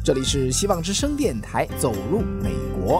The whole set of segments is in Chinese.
这里是希望之声电台走入美国。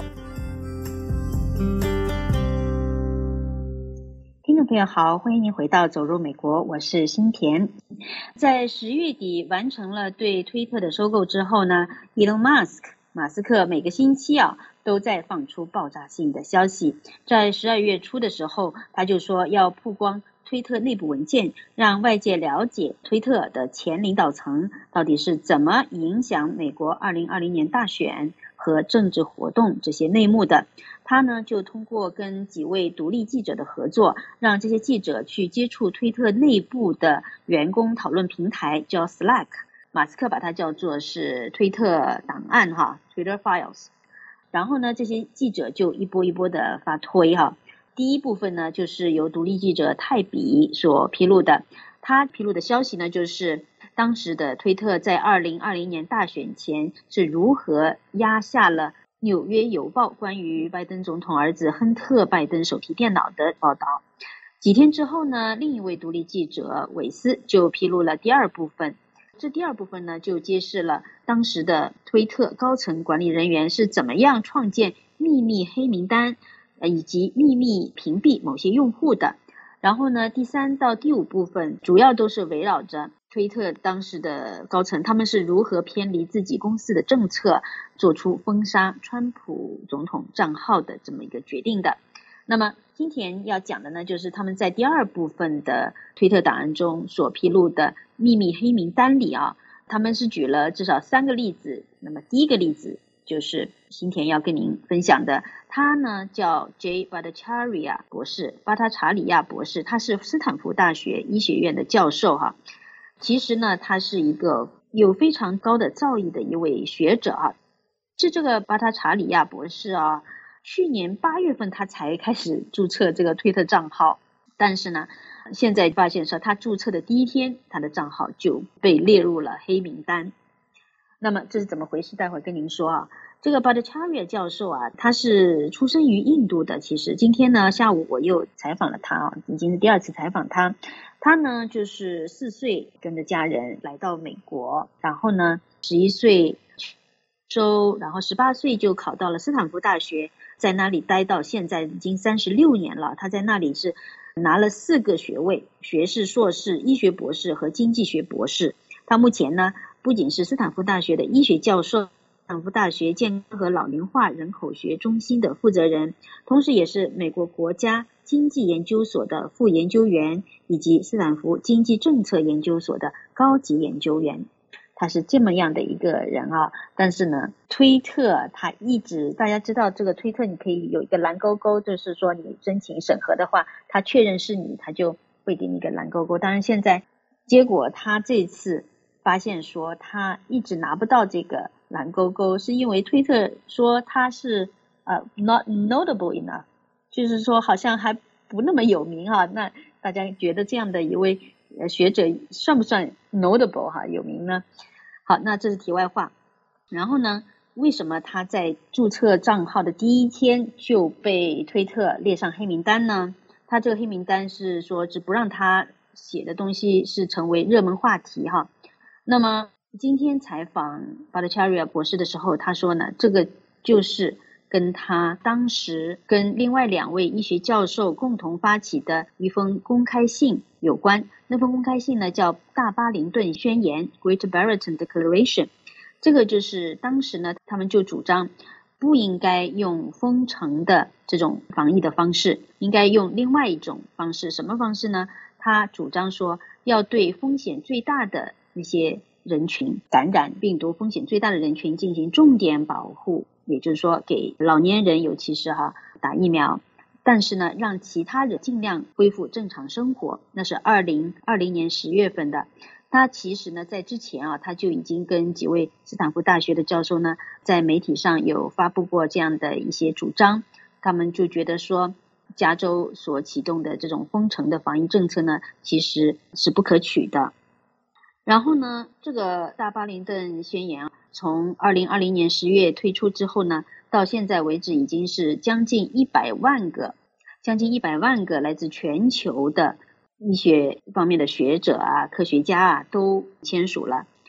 听众朋友好，欢迎您回到走入美国，我是新田。在10月底完成了对推特的收购之后呢，Elon Musk 马斯克每个星期都在放出爆炸性的消息。在12月初的时候，他就说要曝光推特内部文件，让外界了解推特的前领导层到底是怎么影响美国2020年大选和政治活动这些内幕的。他呢就通过跟几位独立记者的合作，让这些记者去接触推特内部的员工讨论平台，叫 Slack， 马斯克把它叫做是推特档案Twitter Files。 然后呢这些记者就一波一波的发推第一部分呢就是由独立记者泰比所披露的，他披露的消息呢就是当时的推特在2020年大选前是如何压下了纽约邮报关于拜登总统儿子亨特拜登手提电脑的报道。几天之后呢，另一位独立记者韦斯就披露了第二部分。这第二部分呢就揭示了当时的推特高层管理人员是怎么样创建秘密黑名单以及秘密屏蔽某些用户的。然后呢第3到第5部分主要都是围绕着推特当时的高层，他们是如何偏离自己公司的政策，做出封杀川普总统账号的这么一个决定的。那么今天要讲的呢就是他们在第2部分的推特档案中所披露的秘密黑名单里他们是举了至少3个例子。那么第一个例子就是新田要跟您分享的，他呢叫 Jay Bhattacharya 博士，巴塔查里亚博士，他是斯坦福大学医学院的教授其实呢他是一个有非常高的造诣的一位学者是这个巴塔查里亚博士去年8月份他才开始注册这个推特账号，但是呢现在发现说他注册的第一天他的账号就被列入了黑名单。那么这是怎么回事，待会跟您说这个 Bhattacharya 教授他是出生于印度的。其实今天呢下午我又采访了他已经是第2次采访他。他呢就是4岁跟着家人来到美国，然后呢11岁然后18岁就考到了斯坦福大学，在那里待到现在已经36年了。他在那里是拿了4个学位，学士、硕士、医学博士和经济学博士。他目前呢不仅是斯坦福大学的医学教授，斯坦福大学健康和老龄化人口学中心的负责人，同时也是美国国家经济研究所的副研究员，以及斯坦福经济政策研究所的高级研究员。他是这么样的一个人但是呢推特他一直，大家知道这个推特你可以有一个蓝勾勾，就是说你申请审核的话，他确认是你，他就会给你一个蓝勾勾。当然现在结果他这次发现说他一直拿不到这个蓝勾勾，是因为推特说他是not notable enough， 就是说好像还不那么有名那大家觉得这样的一位学者算不算 notable 有名呢？好，那这是题外话。然后呢为什么他在注册账号的第一天就被推特列上黑名单呢？他这个黑名单是说只不让他写的东西是成为热门话题那么今天采访 Bhattacharya 博士的时候，他说呢这个就是跟他当时跟另外2位医学教授共同发起的一封公开信有关。那封公开信呢叫大巴林顿宣言 Great Barrington Declaration。 这个就是当时呢他们就主张不应该用封城的这种防疫的方式，应该用另外一种方式。什么方式呢？他主张说要对风险最大的那些人群，感染病毒风险最大的人群进行重点保护，也就是说给老年人尤其是打疫苗，但是呢让其他人尽量恢复正常生活。那是2020年10月份的。他其实呢在之前他就已经跟几位斯坦福大学的教授呢在媒体上有发布过这样的一些主张。他们就觉得说加州所启动的这种封城的防疫政策呢其实是不可取的。然后呢这个大巴林顿宣言从2020年10月推出之后呢，到现在为止已经是将近100万个来自全球的医学方面的学者科学家都签署了。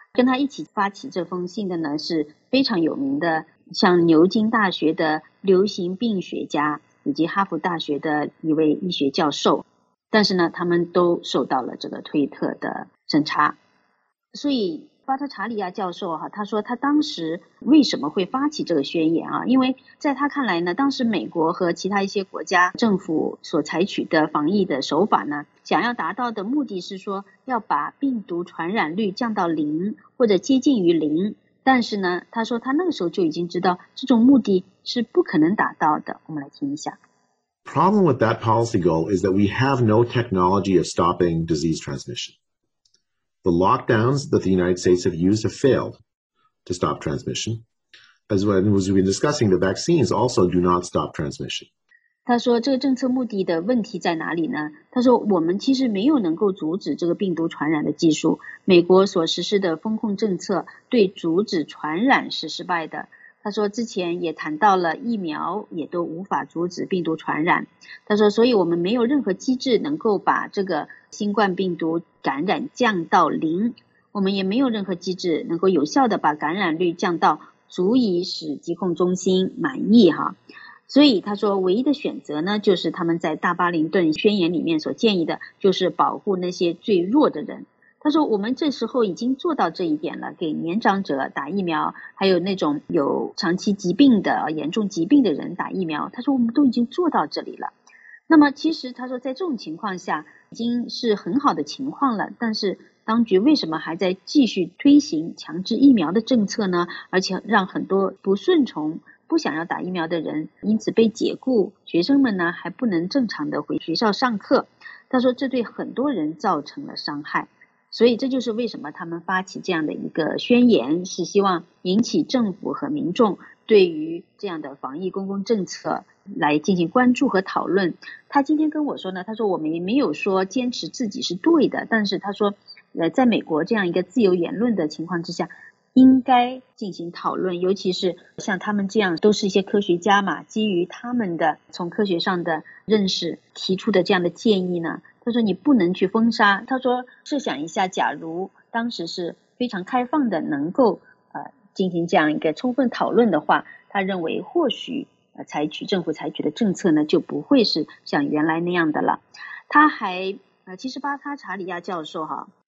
跟他一起发起这封信的呢是非常有名的，像牛津大学的流行病学家以及哈佛大学的一位医学教授，但是呢他们都受到了这个推特的审查。所以巴特查理亚教授他说他当时为什么会发起这个宣言因为在他看来呢，当时美国和其他一些国家政府所采取的防疫的手法呢，想要达到的目的是说要把病毒传染率降到0或者接近于0，但是呢他说他那个时候就已经知道这种目的是不可能达到的。我们来听一下。 Problem with that policy goal is that we have no technology of stopping disease transmission.The lockdowns that the United States have used have failed to stop transmission. As we've been discussing, the vaccines also do not stop transmission. 他说这个政策目的的问题在哪里呢？他说我们其实没有能够阻止这个病毒传染的技术，美国所实施的封控政策对阻止传染是失败的。他说之前也谈到了疫苗也都无法阻止病毒传染。他说所以我们没有任何机制能够把这个新冠病毒感染降到0，我们也没有任何机制能够有效的把感染率降到足以使疾控中心满意所以他说唯一的选择呢，就是他们在大巴林顿宣言里面所建议的，就是保护那些最弱的人。他说我们这时候已经做到这一点了，给年长者打疫苗，还有那种有长期疾病的严重疾病的人打疫苗，他说我们都已经做到这里了。那么其实他说在这种情况下已经是很好的情况了，但是当局为什么还在继续推行强制疫苗的政策呢？而且让很多不顺从不想要打疫苗的人因此被解雇，学生们呢还不能正常的回学校上课。他说这对很多人造成了伤害，所以这就是为什么他们发起这样的一个宣言，是希望引起政府和民众对于这样的防疫公共政策来进行关注和讨论。他今天跟我说呢，他说我们也没有说坚持自己是对的，但是他说在美国这样一个自由言论的情况之下，应该进行讨论，尤其是像他们这样都是一些科学家嘛，基于他们的从科学上的认识提出的这样的建议呢，他说你不能去封杀。他说设想一下，假如当时是非常开放的，能够进行这样一个充分讨论的话，他认为或许政府采取的政策呢就不会是像原来那样的了。他还其实巴特查理亚教授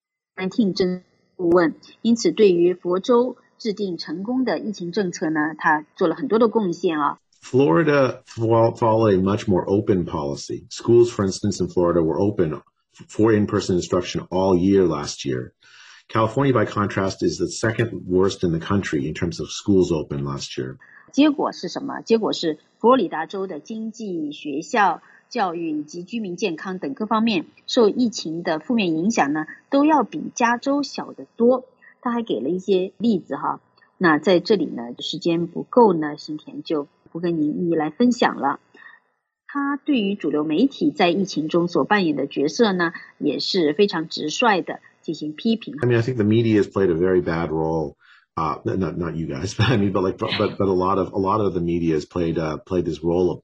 19真顾问，因此对于佛州制定成功的疫情政策呢，他做了很多的贡献 Florida followed a much more open policy. Schools, for instance, in Florida were open for in-person instruction all year last year. California, by contrast, is the second worst in the country in terms of schools open last year. 结果是什么？结果是佛罗里达州的经济、学校、教育以及居民健康等各方面受疫情的负面影响呢，都要比加州小得多。他还给了一些例子那在这里呢，时间不够呢，新田就不跟您一一来分享了。他对于主流媒体在疫情中所扮演的角色呢，也是非常直率的进行批评。 I mean, I think the media has played a very bad role. Not you guys, but I mean, but a lot of the media has played this role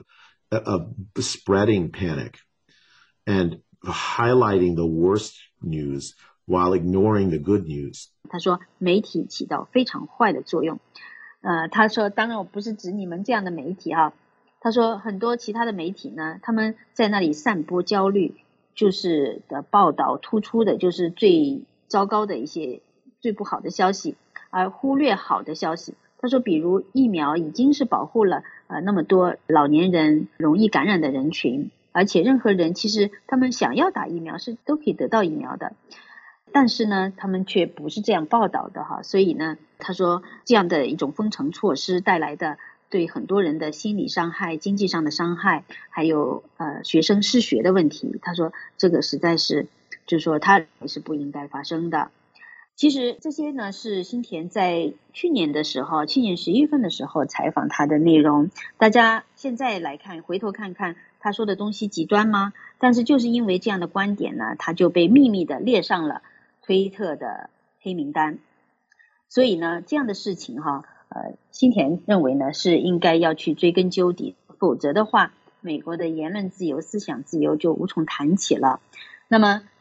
of spreading panic and highlighting the worst news while ignoring the good news. 他说媒体起到非常坏的作用。他说当然我不是指你们这样的媒体他说很多其他的媒体呢，他们在那里散播焦虑，就是的报道突出的就是最糟糕的一些最不好的消息，而忽略好的消息。他说比如疫苗已经是保护了那么多老年人容易感染的人群，而且任何人其实他们想要打疫苗是都可以得到疫苗的，但是呢他们却不是这样报道的所以呢他说这样的一种封城措施带来的对很多人的心理伤害、经济上的伤害，还有学生失学的问题，他说这个实在是就是说他是不应该发生的。其实这些呢是新田在去年11月份的时候采访他的内容，大家现在来看回头看看他说的东西极端吗？但是就是因为这样的观点呢，他就被秘密的列上了推特的黑名单。所以呢这样的事情新田认为呢是应该要去追根究底，否则的话美国的言论自由、思想自由就无从谈起了。那么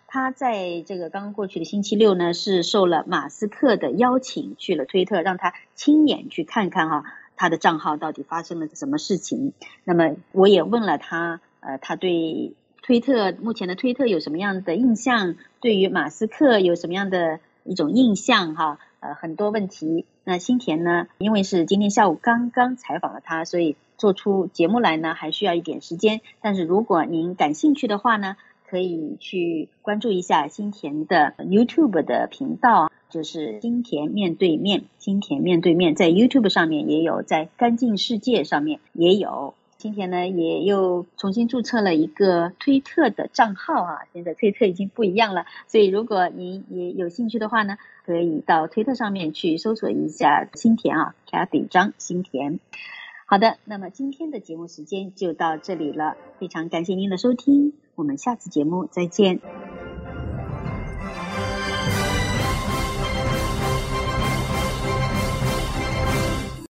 他在这个刚过去的星期六呢，是受了马斯克的邀请去了推特，让他亲眼去看看他的账号到底发生了什么事情。那么我也问了他，他对推特目前的推特有什么样的印象，对于马斯克有什么样的一种印象很多问题。那新田呢，因为是今天下午刚刚采访了他，所以做出节目来呢还需要一点时间。但是如果您感兴趣的话呢，可以去关注一下新田的 YouTube 的频道，就是新田面对面，新田面对面，在 YouTube 上面也有，在干净世界上面也有。新田呢也又重新注册了一个推特的账号现在推特已经不一样了，所以如果您也有兴趣的话呢，可以到推特上面去搜索一下新田Cathy 张新田。好的，那么今天的节目时间就到这里了，非常感谢您的收听，我们下次节目再见。